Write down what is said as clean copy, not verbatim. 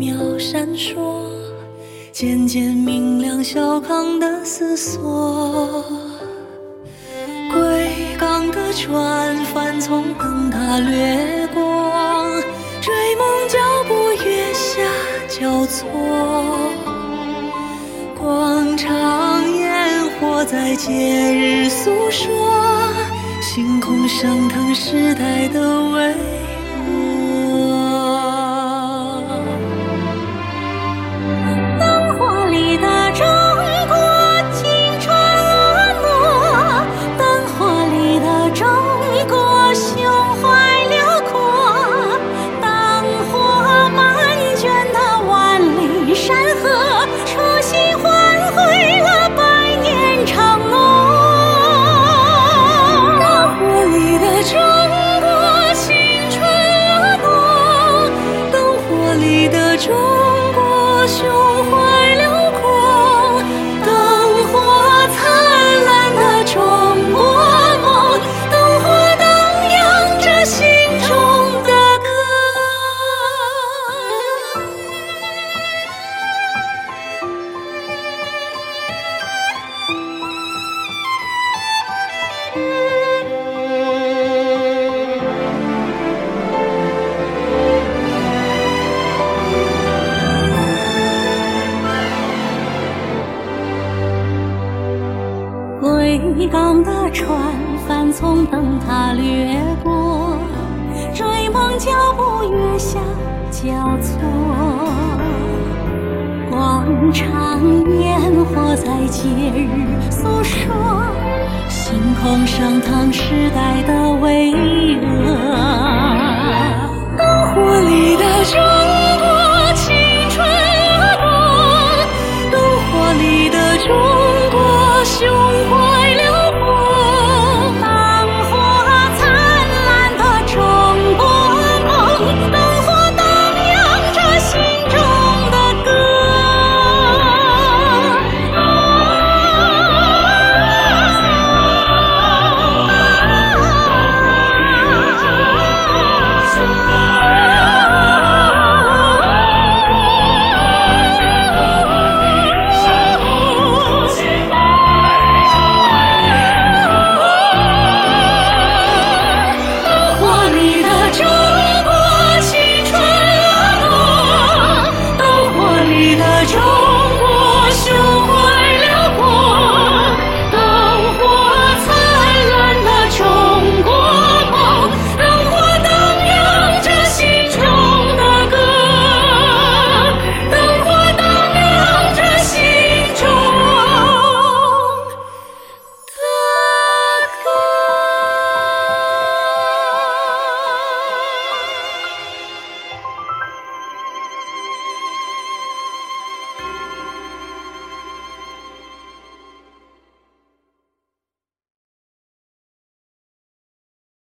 渺闪烁，渐渐明亮小康的思索。归港的船帆从灯塔掠过，追梦脚步月下交错。广场烟火在节日诉说，星空升腾时代的巍灯火里的中国，青春婀娜，灯火里的中国，胸怀辽阔，灯火漫卷的万里山河，初心换回了百年承诺。灯火里的中国，青春婀娜，灯火里的中国，胸怀辽阔，灯火灿烂的中国梦，灯火荡漾着心中的歌。归港的船帆从灯塔掠过，追梦脚步月下交错。广场烟火在节日诉说，星空升腾时代的巍峨。